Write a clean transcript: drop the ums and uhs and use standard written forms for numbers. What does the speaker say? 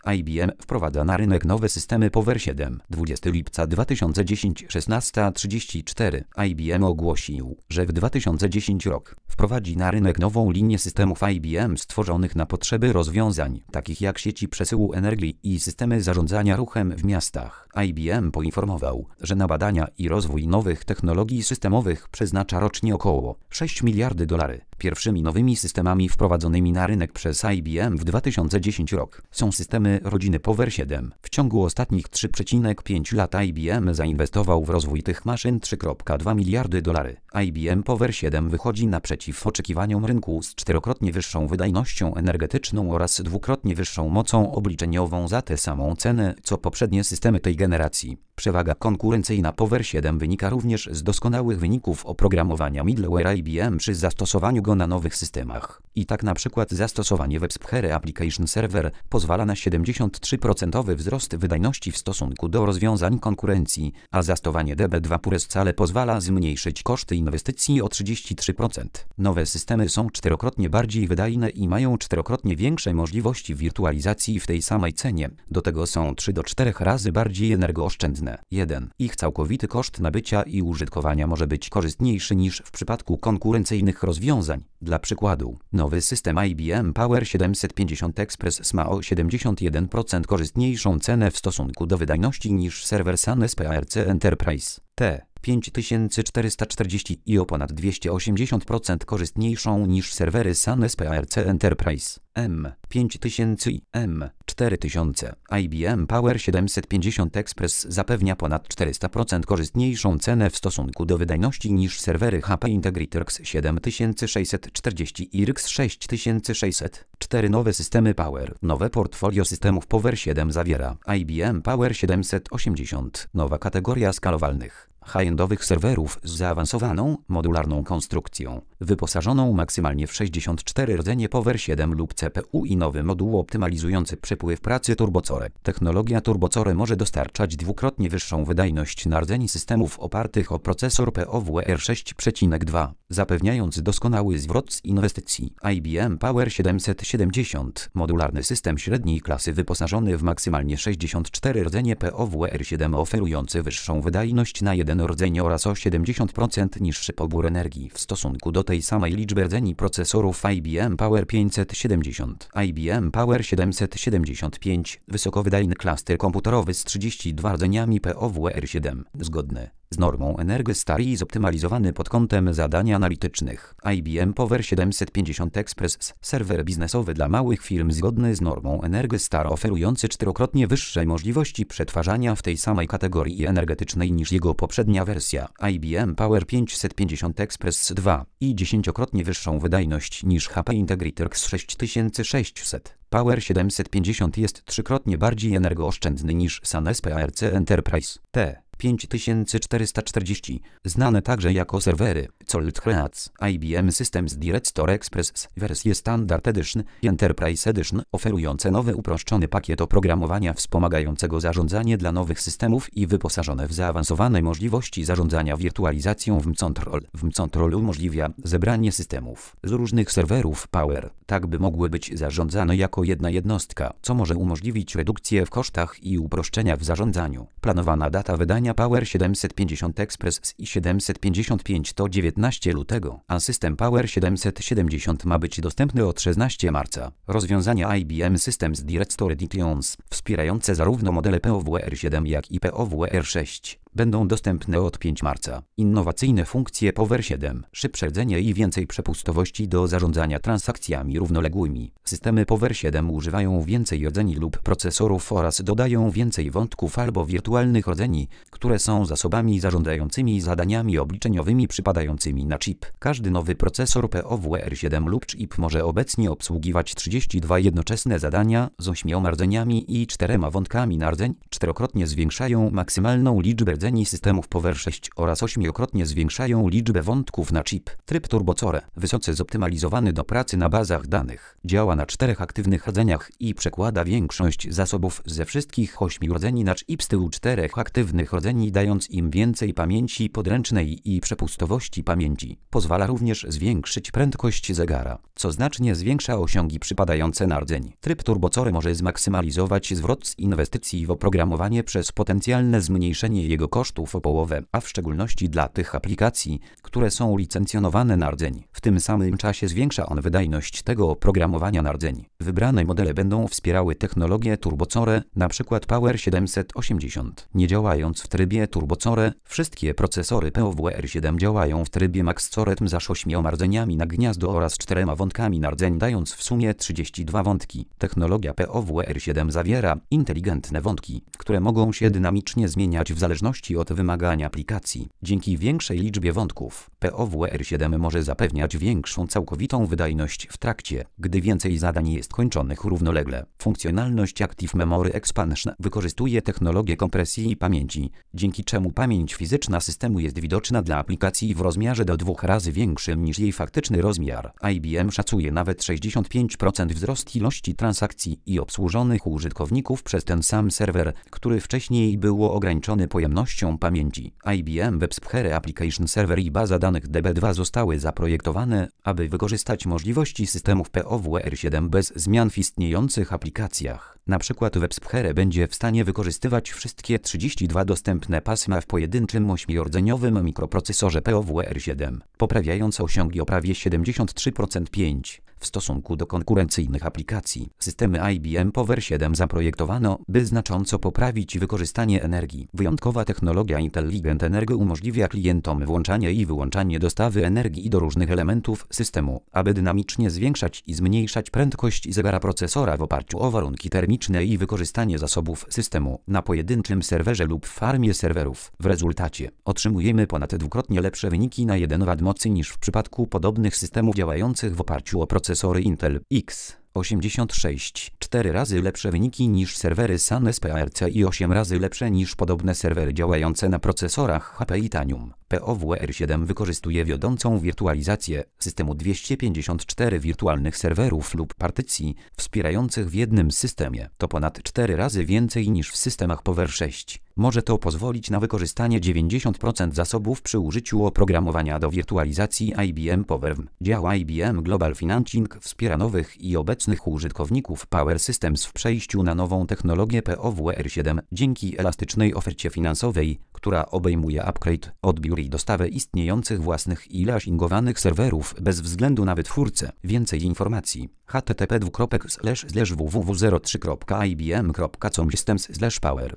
IBM wprowadza na rynek nowe systemy Power 7. 20 lipca 2010 16:34 IBM ogłosił, że w 2010 rok wprowadzi na rynek nową linię systemów IBM stworzonych na potrzeby rozwiązań takich jak sieci przesyłu energii i systemy zarządzania ruchem w miastach. IBM poinformował, że na badania i rozwój nowych technologii systemowych przeznacza rocznie około $6 miliardy. Pierwszymi nowymi systemami wprowadzonymi na rynek przez IBM w 2010 rok są systemy rodziny Power 7. W ciągu ostatnich 3,5 lat IBM zainwestował w rozwój tych maszyn $3,2 miliardy. IBM Power 7 wychodzi naprzeciw oczekiwaniom rynku z 4-krotnie wyższą wydajnością energetyczną oraz 2-krotnie wyższą mocą obliczeniową za tę samą cenę, co poprzednie systemy tej generacji. Przewaga konkurencyjna Power 7 wynika również z doskonałych wyników oprogramowania middleware IBM przy zastosowaniu go na nowych systemach. I tak na przykład zastosowanie WebSphere Application Server pozwala na 73% wzrost wydajności w stosunku do rozwiązań konkurencji, a zastosowanie DB2 Pure Scale pozwala zmniejszyć koszty inwestycji o 33%. Nowe systemy są 4-krotnie bardziej wydajne i mają 4-krotnie większe możliwości wirtualizacji w tej samej cenie. Do tego są 3 do 4 razy bardziej energooszczędne. 1. Ich całkowity koszt nabycia i użytkowania może być korzystniejszy niż w przypadku konkurencyjnych rozwiązań. Dla przykładu, nowy system IBM Power 750 Express ma o 71% korzystniejszą cenę w stosunku do wydajności niż serwer Sun SPARC Enterprise T5440 i o ponad 280% korzystniejszą niż serwery Sun SPARC Enterprise M5000 i M4000. IBM Power 750 Express zapewnia ponad 400% korzystniejszą cenę w stosunku do wydajności niż serwery HP Integrity 7640 i RX 6600. 4 nowe systemy Power. Nowe portfolio systemów Power 7 zawiera IBM Power 780. Nowa kategoria skalowalnych high-endowych serwerów z zaawansowaną, modularną konstrukcją, wyposażoną maksymalnie w 64 rdzenie Power 7 lub CPU i nowy moduł optymalizujący przepływ pracy TurboCore. Technologia TurboCore może dostarczać 2-krotnie wyższą wydajność na rdzeń systemów opartych o procesor PoWR 6.2, zapewniając doskonały zwrot z inwestycji. IBM Power 770. Modularny system średniej klasy wyposażony w maksymalnie 64 rdzenie PoWR 7 oferujący wyższą wydajność na jeden rdzeń oraz o 70% niższy pobór energii w stosunku do tej samej liczby rdzeni procesorów IBM Power 570. IBM Power 775. Wysokowydajny klaster komputerowy z 32 rdzeniami PoWR 7. Zgodny z normą Energystar i zoptymalizowany pod kątem zadań analitycznych. IBM Power 750 Express. Serwer biznesowy dla małych firm zgodny z normą Energystar oferujący 4-krotnie wyższe możliwości przetwarzania w tej samej kategorii energetycznej niż jego poprzednia wersja. IBM Power 550 Express 2 i 10-krotnie wyższą wydajność niż HP Integrity 6600. Power 750 jest 3-krotnie bardziej energooszczędny niż Sun SPARC Enterprise T5440, znane także jako serwery Cold Creats. IBM Systems Direct Store Express wersje Standard Edition i Enterprise Edition oferujące nowy uproszczony pakiet oprogramowania wspomagającego zarządzanie dla nowych systemów i wyposażone w zaawansowane możliwości zarządzania wirtualizacją vMcontrol. vMcontrol umożliwia zebranie systemów z różnych serwerów Power, tak by mogły być zarządzane jako jedna jednostka, co może umożliwić redukcję w kosztach i uproszczenia w zarządzaniu. Planowana data wydania Power 750 Express i 755 to 19 lutego, a system Power 770 ma być dostępny od 16 marca. Rozwiązania IBM Systems Direct Store Editions, wspierające zarówno modele PoWR 7 jak i PoWR 6, będą dostępne od 5 marca. Innowacyjne funkcje Power 7, szybsze rdzenie i więcej przepustowości do zarządzania transakcjami równoległymi. Systemy Power 7 używają więcej rdzeni lub procesorów oraz dodają więcej wątków albo wirtualnych rdzeni, które są zasobami zarządzającymi zadaniami obliczeniowymi przypadającymi na chip. Każdy nowy procesor PoWR 7 lub chip może obecnie obsługiwać 32 jednoczesne zadania z 8 rdzeniami i 4 wątkami na rdzeń, 4-krotnie zwiększają maksymalną liczbę rdzeni systemów Power 6 oraz 8-krotnie zwiększają liczbę wątków na chip. Tryb TurboCore, wysoce zoptymalizowany do pracy na bazach danych, działa na 4 aktywnych rdzeniach i przekłada większość zasobów ze wszystkich 8 rdzeni na chip z tyłu 4 aktywnych rdzeni, dając im więcej pamięci podręcznej i przepustowości pamięci. Pozwala również zwiększyć prędkość zegara, co znacznie zwiększa osiągi przypadające na rdzeń. Tryb TurboCore może zmaksymalizować zwrot z inwestycji w oprogramowanie przez potencjalne zmniejszenie jego kosztów o połowę, a w szczególności dla tych aplikacji, które są licencjonowane na rdzeń. W tym samym czasie zwiększa on wydajność tego oprogramowania na rdzeń. Wybrane modele będą wspierały technologię TurboCore, np. Power 780. Nie działając w trybie TurboCore, wszystkie procesory PowerR7 działają w trybie MaxCore z aż 8 rdzeniami na gniazdo oraz 4 wątkami na rdzeń, dając w sumie 32 wątki. Technologia PowerR7 zawiera inteligentne wątki, które mogą się dynamicznie zmieniać w zależności od wymagań aplikacji. Dzięki większej liczbie wątków, PowerR7 może zapewniać większą całkowitą wydajność w trakcie, gdy więcej zadań jest kończonych równolegle. Funkcjonalność Active Memory Expansion wykorzystuje technologię kompresji pamięci, dzięki czemu pamięć fizyczna systemu jest widoczna dla aplikacji w rozmiarze do 2 razy większym niż jej faktyczny rozmiar. IBM szacuje nawet 65% wzrost ilości transakcji i obsłużonych użytkowników przez ten sam serwer, który wcześniej było ograniczony pojemnością pamięci. IBM WebSphere Application Server i baza danych DB2 zostały zaprojektowane, aby wykorzystać możliwości systemów PowerR7 bez zmian w istniejących aplikacjach. Na przykład WebSphere będzie w stanie wykorzystywać wszystkie 32 dostępne pasma w pojedynczym 8-rdzeniowym mikroprocesorze PowerR7, poprawiając osiągi o prawie 73% w stosunku do konkurencyjnych aplikacji. Systemy IBM Power 7 zaprojektowano, by znacząco poprawić wykorzystanie energii. Wyjątkowa technologia Intelligent Energy umożliwia klientom włączanie i wyłączanie dostawy energii do różnych elementów systemu, aby dynamicznie zwiększać i zmniejszać prędkość zegara procesora w oparciu o warunki termiczne i wykorzystanie zasobów systemu na pojedynczym serwerze lub w farmie serwerów. W rezultacie otrzymujemy ponad dwukrotnie lepsze wyniki na 1 W mocy niż w przypadku podobnych systemów działających w oparciu o procesory Intel x86, 4 razy lepsze wyniki niż serwery Sun SPARC i 8 razy lepsze niż podobne serwery działające na procesorach HP i Tanium. PowerR7 wykorzystuje wiodącą wirtualizację systemu 254 wirtualnych serwerów lub partycji wspierających w jednym systemie. To ponad 4 razy więcej niż w systemach Power 6. Może to pozwolić na wykorzystanie 90% zasobów przy użyciu oprogramowania do wirtualizacji IBM Power. Dział IBM Global Financing wspiera nowych i obecnych użytkowników Power Systems w przejściu na nową technologię PowerR7 dzięki elastycznej ofercie finansowej, która obejmuje upgrade, odbiór i dostawę istniejących własnych i lashingowanych serwerów bez względu na wytwórcę. Więcej informacji http://www.ibm.com/systems/power